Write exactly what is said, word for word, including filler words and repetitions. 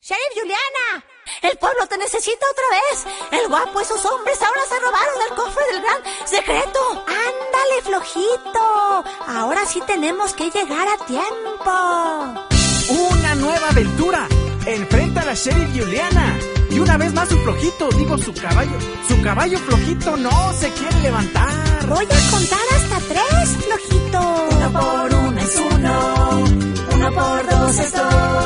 ¡Sheriff Juliana! ¡El pueblo te necesita otra vez! ¡El guapo y sus hombres ahora se robaron el cofre del gran secreto! ¡Ándale, flojito! Ahora sí tenemos que llegar a tiempo. ¡Una nueva aventura! Enfrenta a la Sheriff Juliana. Y una vez más su flojito, digo su caballo. Su caballo flojito no se quiere levantar. Voy a contar hasta tres, flojito. Uno por uno es uno. Uno por dos es dos.